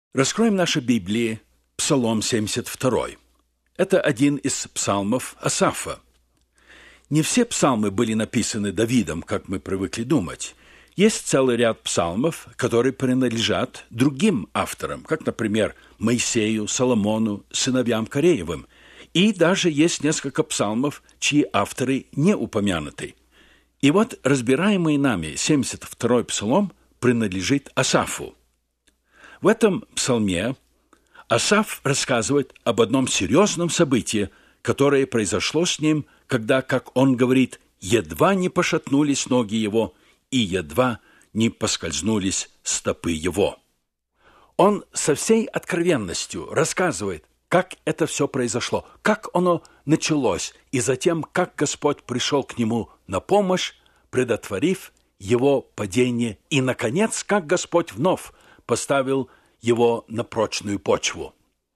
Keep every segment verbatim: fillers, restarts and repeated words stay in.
Раскроем наши Библии, Псалом семьдесят два. Это один из псалмов Асафа. Не все псалмы были написаны Давидом, как мы привыкли думать. Есть целый ряд псалмов, которые принадлежат другим авторам, как, например, Моисею, Соломону, сыновьям Кореевым. И даже есть несколько псалмов, чьи авторы не упомянуты. И вот разбираемый нами семьдесят второй псалом принадлежит Асафу. В этом псалме Асаф рассказывает об одном серьезном событии, которое произошло с ним, когда, как он говорит, едва не пошатнулись ноги его и едва не поскользнулись стопы его. Он со всей откровенностью рассказывает, как это все произошло, как оно началось, и затем, как Господь пришел к нему на помощь, предотвратив его падение, и, наконец, как Господь вновь поставил его на прочную почву.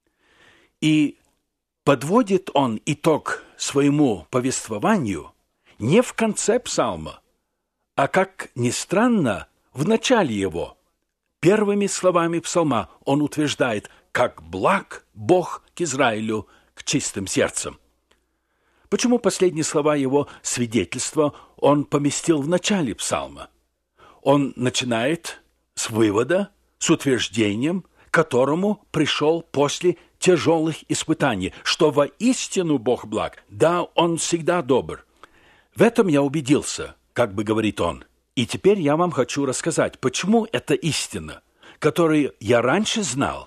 И подводит он итог своему повествованию не в конце псалма, а, как ни странно, в начале его. Первыми словами псалма он утверждает: «Как благ Бог к Израилю, к чистым сердцем». Почему последние слова его свидетельства он поместил в начале псалма? Он начинает с вывода, с утверждением, к которому пришел после тяжелых испытаний, что воистину Бог благ, да, Он всегда добр. В этом я убедился, как бы говорит он. И теперь я вам хочу рассказать, почему это истина, которую я раньше знал,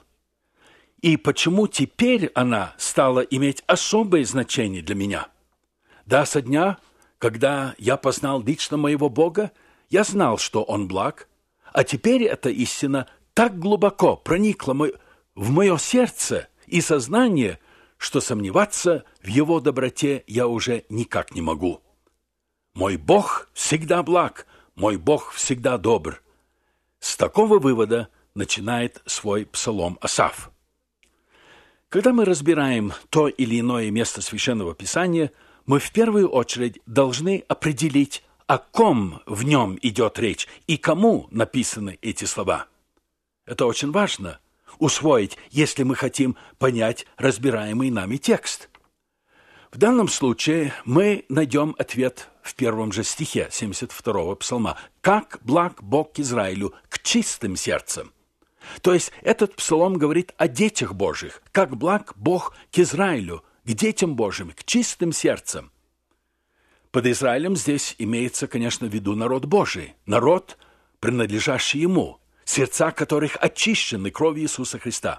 и почему теперь она стала иметь особое значение для меня. Да, со дня, когда я познал лично моего Бога, я знал, что Он благ, а теперь эта истина так глубоко проникла в мое сердце и сознание, что сомневаться в Его доброте я уже никак не могу. Мой Бог всегда благ, мой Бог всегда добр. С такого вывода начинает свой псалом Асаф. Когда мы разбираем то или иное место Священного Писания, мы в первую очередь должны определить, о ком в нем идет речь и кому написаны эти слова. Это очень важно усвоить, если мы хотим понять разбираемый нами текст. В данном случае мы найдем ответ в первом же стихе семьдесят второго псалма. «Как благ Бог к Израилю, к чистым сердцем». То есть этот псалом говорит о детях Божьих. Как благ Бог к Израилю, к детям Божьим, к чистым сердцем. Под Израилем здесь имеется, конечно, в виду народ Божий, народ, принадлежащий Ему, сердца которых очищены кровью Иисуса Христа.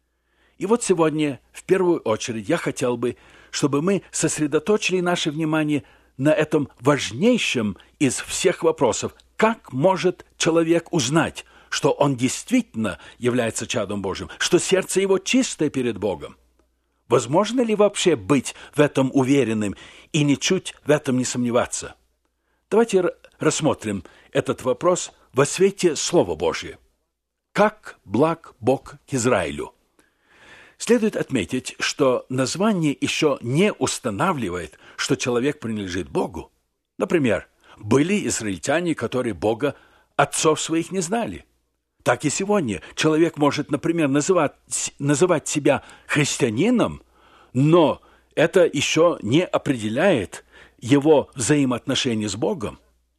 И вот сегодня, в первую очередь, я хотел бы, чтобы мы сосредоточили наше внимание на этом важнейшем из всех вопросов. Как может человек узнать, что он действительно является чадом Божьим, что сердце его чистое перед Богом? Возможно ли вообще быть в этом уверенным и ничуть в этом не сомневаться? Давайте рассмотрим этот вопрос во свете Слова Божьего. Как благ Бог к Израилю? Следует отметить, что название еще не устанавливает, что человек принадлежит Богу. Например, были израильтяне, которые Бога, отцов своих, не знали. Так и сегодня человек может, например, называть, называть себя христианином, но это еще не определяет его взаимоотношения с Богом.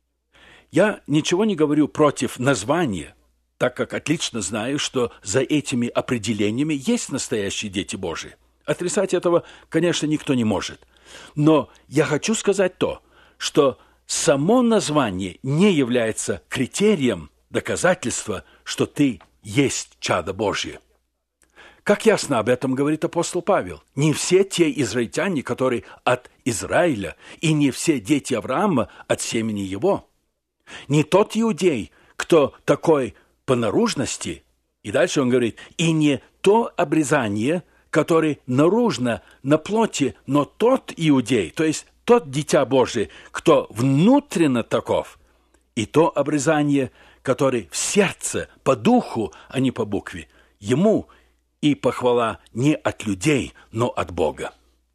Я ничего не говорю против названия, так как отлично знаю, что за этими определениями есть настоящие дети Божии. Отрицать этого, конечно, никто не может. Но я хочу сказать то, что само название не является критерием доказательства, что ты есть чадо Божье. Как ясно об этом говорит апостол Павел, не все те израильтяне, которые от Израиля, и не все дети Авраама от семени его. Не тот иудей, кто такой по наружности, и дальше он говорит, и не то обрезание, которое наружно, на плоти, но тот иудей, то есть тот дитя Божие, кто внутренно таков, и то обрезание, которое в сердце, по духу, а не по букве, ему и похвала не от людей, но от Бога.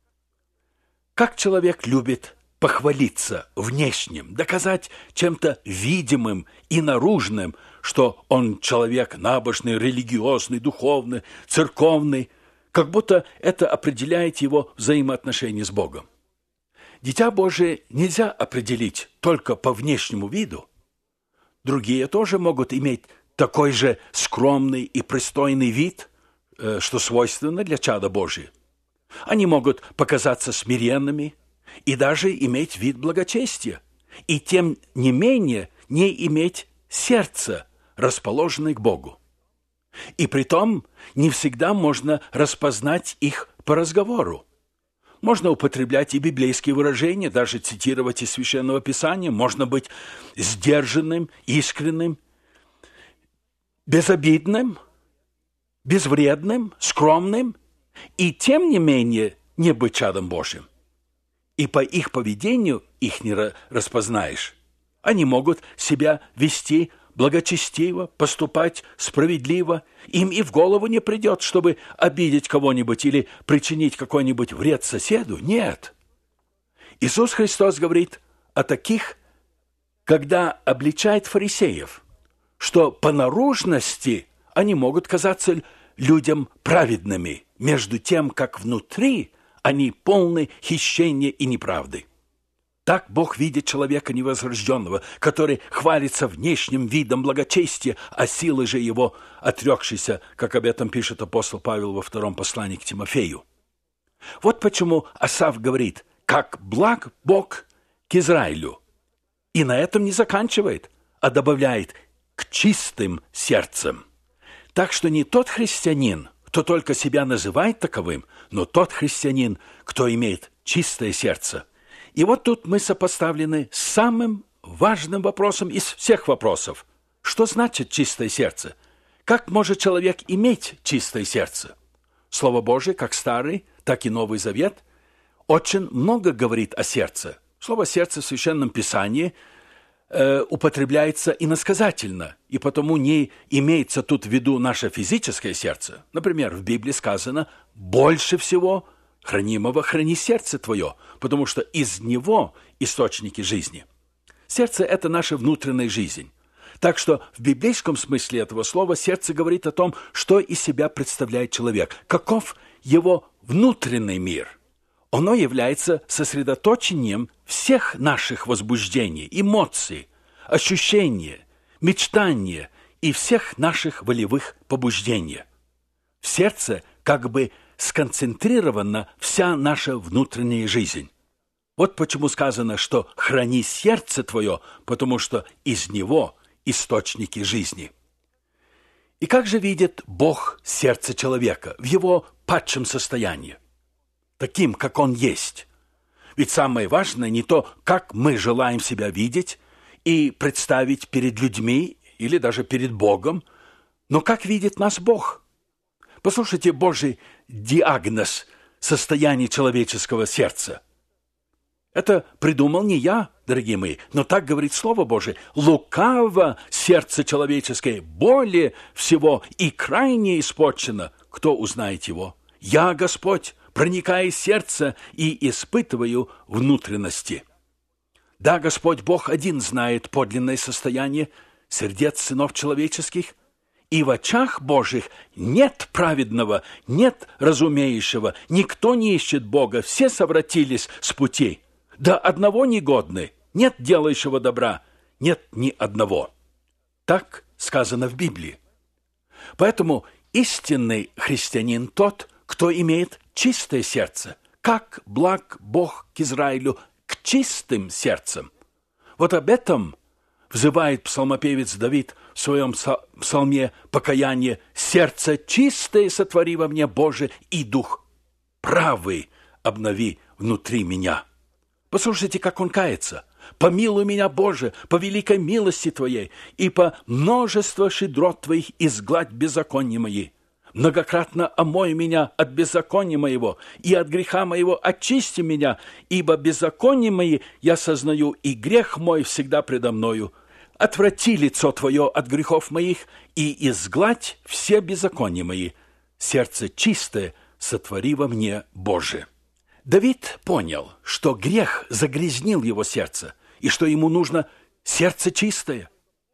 Как человек любит похвалиться внешним, доказать чем-то видимым и наружным, что он человек набожный, религиозный, духовный, церковный, как будто это определяет его взаимоотношения с Богом. Дитя Божие нельзя определить только по внешнему виду. Другие тоже могут иметь такой же скромный и пристойный вид, что свойственно для чада Божия. Они могут показаться смиренными и даже иметь вид благочестия, и тем не менее не иметь сердца, расположенное к Богу. И притом не всегда можно распознать их по разговору. Можно употреблять и библейские выражения, даже цитировать из Священного Писания, можно быть сдержанным, искренним, безобидным, безвредным, скромным, и тем не менее не быть чадом Божьим. И по их поведению их не распознаешь. Они могут себя вести благочестиво, поступать справедливо. Им и в голову не придет, чтобы обидеть кого-нибудь или причинить какой-нибудь вред соседу. Нет. Иисус Христос говорит о таких, когда обличает фарисеев, что по наружности они могут казаться людям праведными, между тем, как внутри они полны хищения и неправды. Так Бог видит человека невозрожденного, который хвалится внешним видом благочестия, а силой же его отрекшийся, как об этом пишет апостол Павел во втором послании к Тимофею. Вот почему Асаф говорит: «Как благ Бог к Израилю». И на этом не заканчивает, а добавляет: «к чистым сердцем». Так что не тот христианин, кто только себя называет таковым, но тот христианин, кто имеет чистое сердце. И вот тут мы сопоставлены с самым важным вопросом из всех вопросов. Что значит чистое сердце? Как может человек иметь чистое сердце? Слово Божие, как Старый, так и Новый Завет, очень много говорит о сердце. Слово «сердце» в Священном Писании э, употребляется иносказательно, и потому не имеется тут в виду наше физическое сердце. Например, в Библии сказано: «Больше всего хранимого храни сердце твое, потому что из него источники жизни». Сердце – это наша внутренняя жизнь. Так что в библейском смысле этого слова сердце говорит о том, что из себя представляет человек, каков его внутренний мир. Оно является сосредоточением всех наших возбуждений, эмоций, ощущений, мечтаний и всех наших волевых побуждений. В сердце как бы сконцентрирована вся наша внутренняя жизнь. Вот почему сказано, что «храни сердце твое», потому что из него источники жизни. И как же видит Бог сердце человека в его падшем состоянии? Таким, как он есть. Ведь самое важное не то, как мы желаем себя видеть и представить перед людьми или даже перед Богом, но как видит нас Бог. Послушайте Божий диагноз состояния человеческого сердца. Это придумал не я, дорогие мои, но так говорит Слово Божие. «Лукаво сердце человеческое, более всего и крайне испорчено. Кто узнает его? Я, Господь, проникаю в сердце и испытываю внутренности». Да, Господь Бог один знает подлинное состояние сердец сынов человеческих, и в очах Божьих нет праведного, нет разумеющего, никто не ищет Бога, все совратились с путей. Да одного негодны, нет делающего добра, нет ни одного. Так сказано в Библии. Поэтому истинный христианин тот, кто имеет чистое сердце. Как благ Бог к Израилю, к чистым сердцам. Вот об этом взывает псалмопевец Давид в своем псалме покаяния: «Сердце чистое сотвори во мне, Боже, и дух правый обнови внутри меня». Послушайте, как он кается. «Помилуй меня, Боже, по великой милости Твоей, и по множеству щедрот Твоих изгладь беззакония мои. Многократно омой меня от беззакония моего, и от греха моего очисти меня, ибо беззаконие мои я сознаю, и грех мой всегда предо мною. Отврати лицо Твое от грехов моих, и изгладь все беззакония мои. Сердце чистое сотвори во мне, Боже». Давид понял, что грех загрязнил его сердце, и что ему нужно сердце чистое.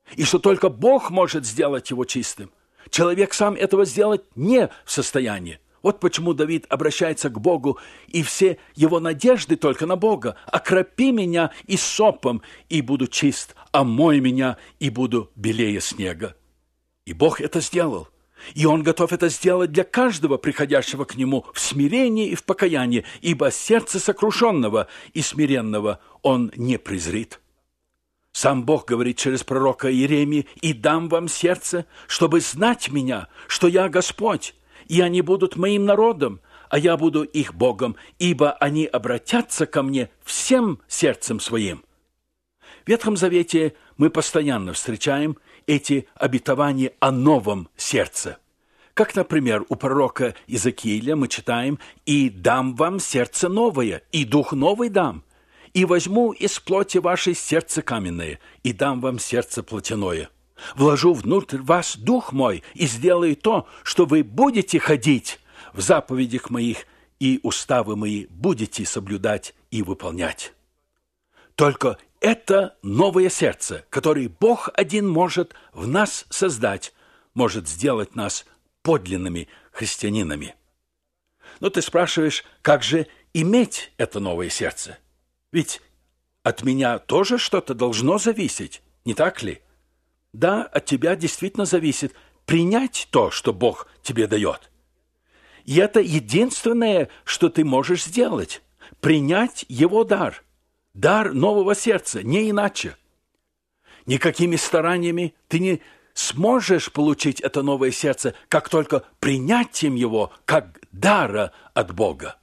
и что только Бог может сделать его чистым. Человек сам этого сделать не в состоянии. Вот почему Давид обращается к Богу, и все его надежды только на Бога. «Окропи меня иссопом, и буду чист, омой меня, и буду белее снега». И Бог это сделал. И Он готов это сделать для каждого приходящего к Нему в смирении и в покаянии, ибо сердце сокрушенного и смиренного Он не презрит. Сам Бог говорит через пророка Иеремии: «И дам вам сердце, чтобы знать меня, что я Господь, и они будут моим народом, а я буду их Богом, ибо они обратятся ко мне всем сердцем своим». В Ветхом Завете мы постоянно встречаем эти обетования о новом сердце. Как, например, у пророка Иезекииля мы читаем: «И дам вам сердце новое, и дух новый дам, и возьму из плоти вашей сердце каменное, и дам вам сердце плотяное. Вложу внутрь вас дух мой, и сделаю то, что вы будете ходить в заповедях моих, и уставы мои будете соблюдать и выполнять». Только это новое сердце, которое Бог один может в нас создать, может сделать нас подлинными христианинами. Но ты спрашиваешь, как же иметь это новое сердце? Ведь от меня тоже что-то должно зависеть, не так ли? Да, от тебя действительно зависит принять то, что Бог тебе дает. И это единственное, что ты можешь сделать – принять Его дар. Дар нового сердца, не иначе. Никакими стараниями ты не сможешь получить это новое сердце, как только принятием его, как дара от Бога.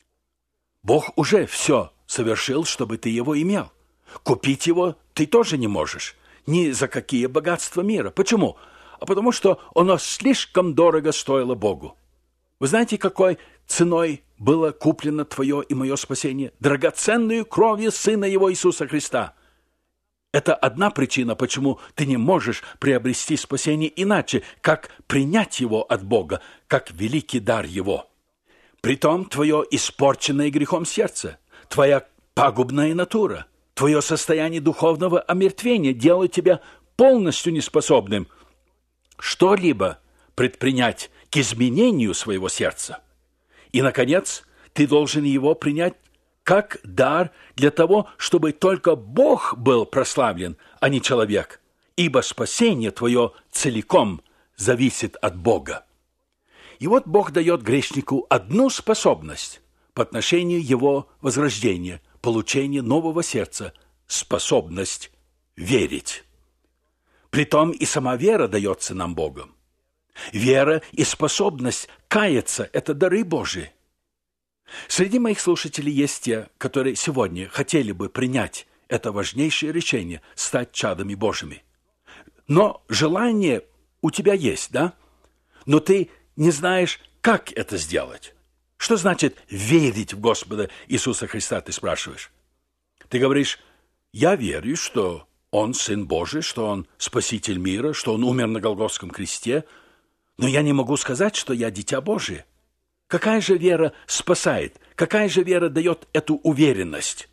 Бог уже все совершил, чтобы ты его имел. Купить его ты тоже не можешь, ни за какие богатства мира. Почему? А потому что оно слишком дорого стоило Богу. Вы знаете, какой ценой было куплено твое и мое спасение? Драгоценную кровью Сына Его Иисуса Христа. Это одна причина, почему ты не можешь приобрести спасение иначе, как принять его от Бога, как великий дар Его. Притом твое испорченное грехом сердце, твоя пагубная натура, твое состояние духовного омертвения делают тебя полностью неспособным что-либо предпринять к изменению своего сердца. И, наконец, ты должен его принять как дар для того, чтобы только Бог был прославлен, а не человек, ибо спасение твое целиком зависит от Бога. И вот Бог дает грешнику одну способность по отношению его возрождения, получения нового сердца – способность верить. Притом и сама вера дается нам Богом. Вера и способность каяться – это дары Божии. Среди моих слушателей есть те, которые сегодня хотели бы принять это важнейшее решение – стать чадами Божьими. Но желание у тебя есть, да? Но ты не знаешь, как это сделать. Что значит верить в Господа Иисуса Христа, ты спрашиваешь? Ты говоришь: я верю, что Он Сын Божий, что Он Спаситель мира, что Он умер на Голгофском кресте, но я не могу сказать, что я дитя Божие. Какая же вера спасает? Какая же вера дает эту уверенность?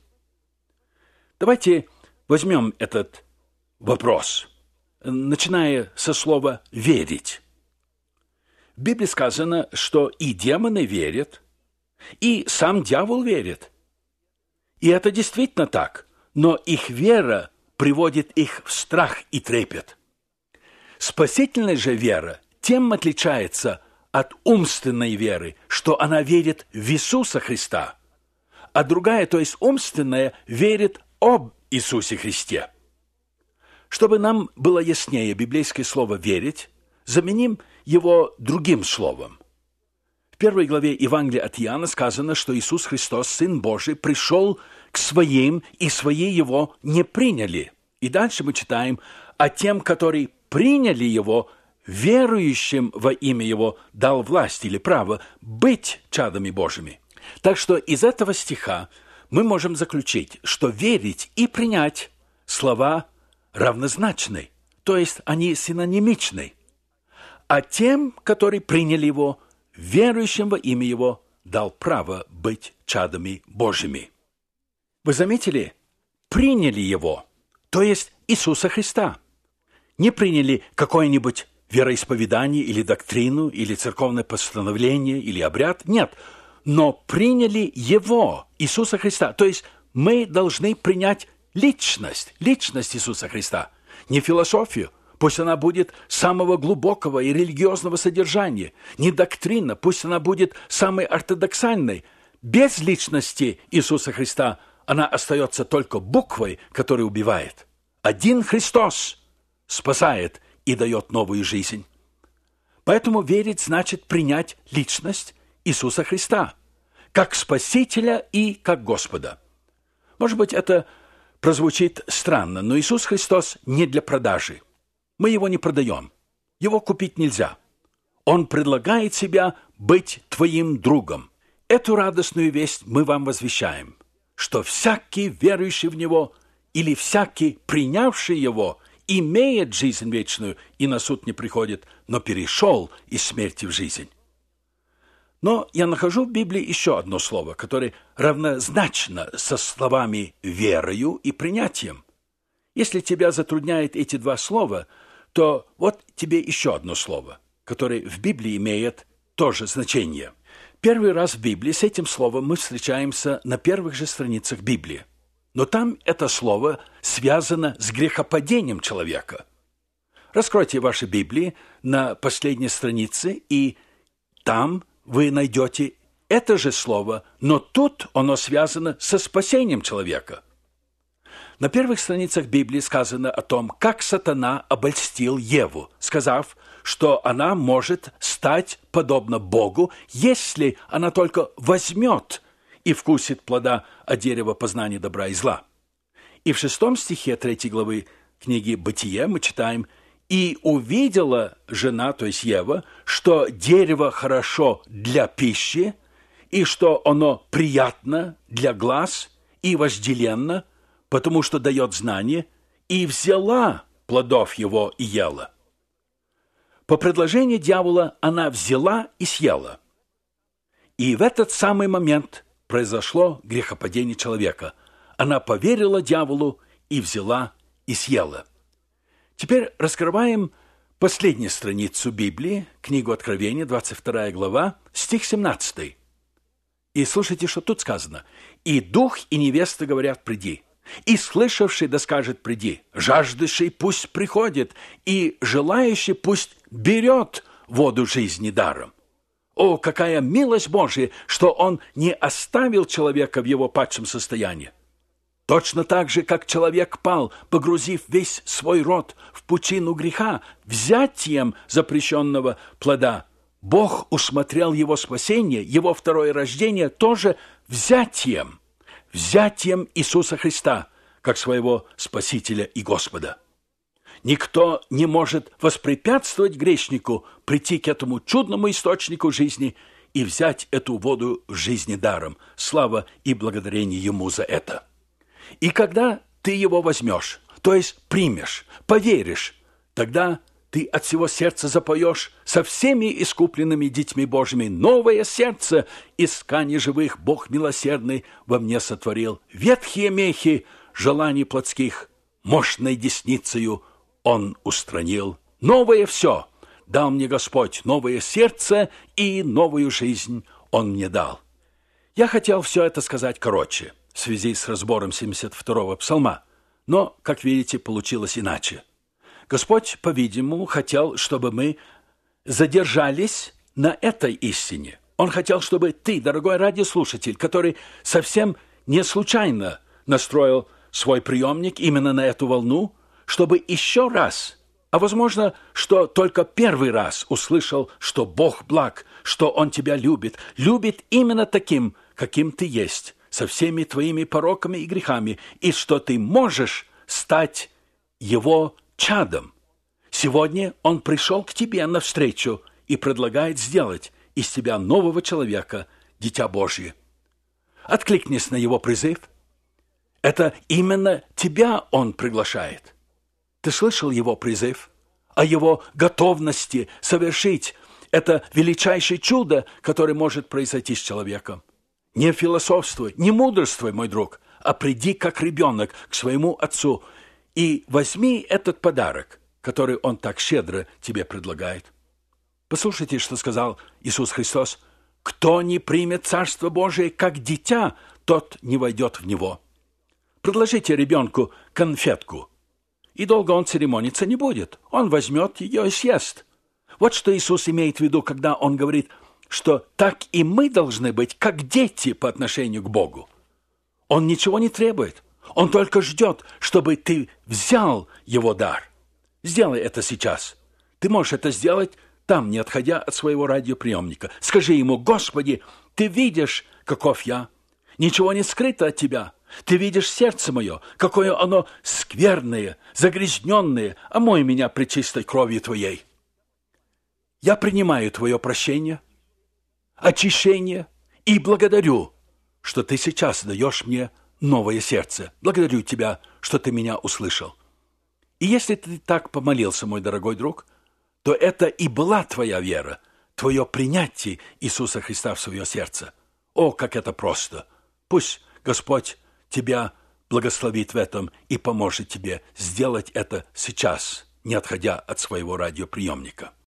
Давайте возьмем этот вопрос, начиная со слова «верить». В Библии сказано, что и демоны верят, и сам дьявол верит. И это действительно так, но их вера приводит их в страх и трепет. Спасительная же вера тем отличается от умственной веры, что она верит в Иисуса Христа, а другая, то есть умственная, верит об Иисусе Христе. Чтобы нам было яснее библейское слово «верить», заменим его другим словом. В первой главе Евангелия от Иоанна сказано, что Иисус Христос, Сын Божий, пришел к своим, и свои его не приняли. И дальше мы читаем: «А тем, которые приняли его, верующим во имя его дал власть или право быть чадами Божьими». Так что из этого стиха мы можем заключить, что верить и принять слова равнозначны, то есть они синонимичны. А тем, которые приняли его, верующим во имя его дал право быть чадами Божьими. Вы заметили? Приняли его, то есть Иисуса Христа. Не приняли какое-нибудь вероисповедание или доктрину, или церковное постановление, или обряд. Нет, но приняли Его, Иисуса Христа. То есть мы должны принять личность, личность Иисуса Христа, не философию. Пусть она будет самого глубокого и религиозного содержания, не доктрина, пусть она будет самой ортодоксальной. Без личности Иисуса Христа она остается только буквой, которая убивает. Один Христос спасает и дает новую жизнь. Поэтому верить значит принять личность Иисуса Христа, как Спасителя и как Господа. Может быть, это прозвучит странно, но Иисус Христос не для продажи. Мы его не продаем. Его купить нельзя. Он предлагает себя быть твоим другом. Эту радостную весть мы вам возвещаем, что всякий верующий в Него или всякий принявший Его имеет жизнь вечную и на суд не приходит, но перешел из смерти в жизнь. Но я нахожу в Библии еще одно слово, которое равнозначно со словами «верою» и «принятием». Если тебя затрудняют эти два слова, то вот тебе еще одно слово, которое в Библии имеет тоже значение. Первый раз в Библии с этим словом мы встречаемся на первых же страницах Библии. Но там это слово связано с грехопадением человека. Раскройте ваши Библии на последней странице, и там вы найдете это же слово, но тут оно связано со спасением человека. На первых страницах Библии сказано о том, как сатана обольстил Еву, сказав, что она может стать подобна Богу, если она только возьмет и вкусит плода от дерева познания добра и зла. И в шестом стихе третьей главы книги «Бытие» мы читаем: «И увидела жена, то есть Ева, что дерево хорошо для пищи, и что оно приятно для глаз и вожделенно, потому что дает знание, и взяла плодов его и ела». По предложению дьявола она взяла и съела. И в этот самый момент произошло грехопадение человека. Она поверила дьяволу и взяла и съела. Теперь раскрываем последнюю страницу Библии, книгу Откровения, двадцать вторая глава, стих семнадцатый. И слушайте, что тут сказано. «И дух, и невеста говорят: приди. И слышавший да скажет: приди. Жаждущий пусть приходит, и желающий пусть берет воду жизни даром». О, какая милость Божия, что Он не оставил человека в его падшем состоянии. Точно так же, как человек пал, погрузив весь свой род в пучину греха, взятием запрещенного плода, Бог усмотрел его спасение, его второе рождение тоже взятием, взятием Иисуса Христа, как своего Спасителя и Господа. Никто не может воспрепятствовать грешнику прийти к этому чудному источнику жизни и взять эту воду жизни даром. Слава и благодарение Ему за это. И когда ты его возьмешь, то есть примешь, поверишь, тогда ты от всего сердца запоешь со всеми искупленными детьми Божьими: новое сердце из ткани живых Бог милосердный во мне сотворил. Ветхие мехи желаний плотских мощной десницею Он устранил. Новое все дал мне Господь, новое сердце и новую жизнь Он мне дал. Я хотел все это сказать короче в связи с разбором семьдесят второго псалма, но, как видите, получилось иначе. Господь, по-видимому, хотел, чтобы мы задержались на этой истине. Он хотел, чтобы ты, дорогой радиослушатель, который совсем не случайно настроил свой приемник именно на эту волну, чтобы еще раз, а возможно, что только первый раз услышал, что Бог благ, что Он тебя любит, любит именно таким, каким ты есть, со всеми твоими пороками и грехами, и что ты можешь стать Его чадом. Сегодня Он пришел к тебе навстречу и предлагает сделать из тебя нового человека, дитя Божье. Откликнись на Его призыв. Это именно тебя Он приглашает. Ты слышал Его призыв о Его готовности совершить это величайшее чудо, которое может произойти с человеком? Не философствуй, не мудрствуй, мой друг, а приди как ребенок к своему отцу и возьми этот подарок, который Он так щедро тебе предлагает. Послушайте, что сказал Иисус Христос. «Кто не примет Царство Божие как дитя, тот не войдет в него». Предложите ребенку конфетку, и долго он церемониться не будет. Он возьмет ее и съест. Вот что Иисус имеет в виду, когда Он говорит, что так и мы должны быть, как дети по отношению к Богу. Он ничего не требует. Он только ждет, чтобы ты взял Его дар. Сделай это сейчас. Ты можешь это сделать там, не отходя от своего радиоприемника. Скажи Ему: «Господи, Ты видишь, каков я. Ничего не скрыто от Тебя. Ты видишь сердце мое, какое оно скверное, загрязненное. Омой меня пречистой кровью Твоей. Я принимаю Твое прощение, очищение и благодарю, что Ты сейчас даешь мне новое сердце. Благодарю Тебя, что Ты меня услышал». И если ты так помолился, мой дорогой друг, то это и была твоя вера, твое принятие Иисуса Христа в свое сердце. О, как это просто! Пусть Господь тебя благословит в этом и поможет тебе сделать это сейчас, не отходя от своего радиоприемника.